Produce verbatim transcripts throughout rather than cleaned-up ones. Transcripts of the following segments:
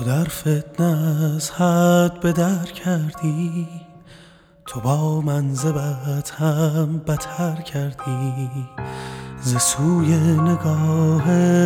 در فتنه از حد به در کردی، تو با من ز بد هم بتر کردی. ز سوی نگاه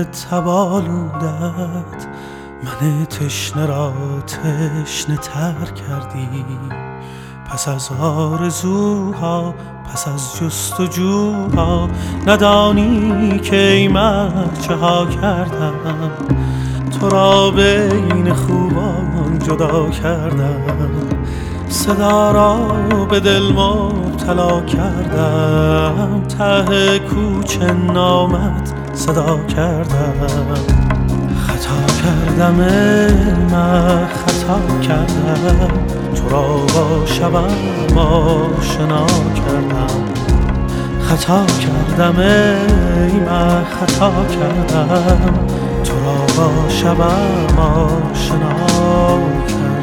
تبالودت من تشنه را تشنه تر کردی. پس از آرزوها پس از جستجوها ندانی که ای مرد چه ها کردم. تو را بین خوبان جدا کردم، صدا را به دل مبتلا کردم. ته کوچه نامت صدا کردم. خطا کردم ای من خطا کردم، تو را با شبم آشنا کردم. خطا کردم ای من خطا کردم، تو را با شبم آشنا کردم.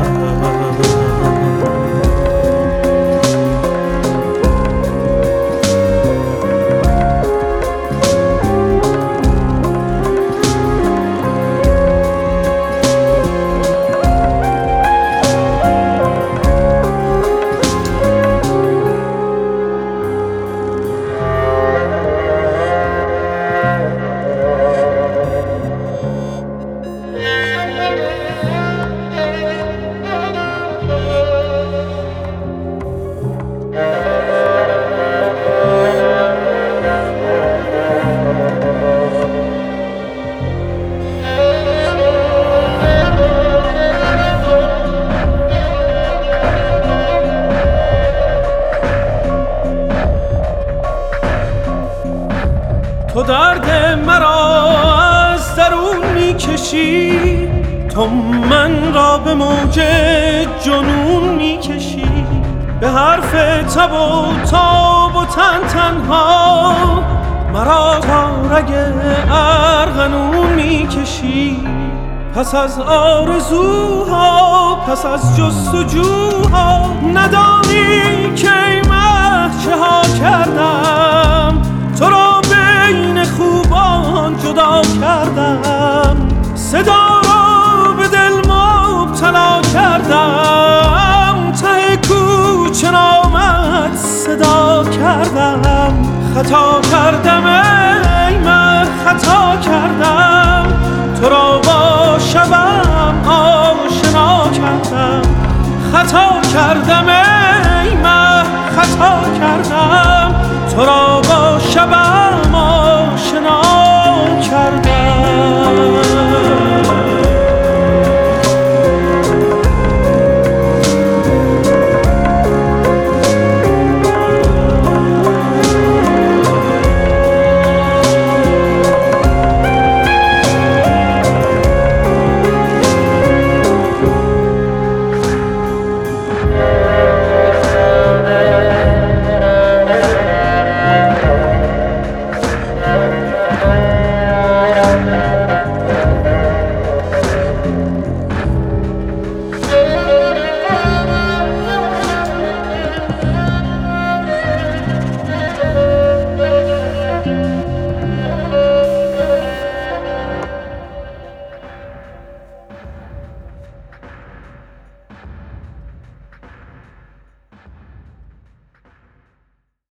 تو درد مرا از درون میکشی، تو من را به موج جنون میکشی. به حرف تب و تاب و تن تنها مرا تا رگ ارغنون میکشی. پس از آرزوها پس از جستجوها ندانی که ای مه چه ها کردم. تو را بین خوبان جدا کردم، صدا را به دل مبتلا کردم. ته کوچه نامت صدا کردم. خطا کردم ای من خطا کردم، تو را با شبم آشنا کردم. خطا کردم ای من خطا کردم، تو را با شبم آشنا کردم.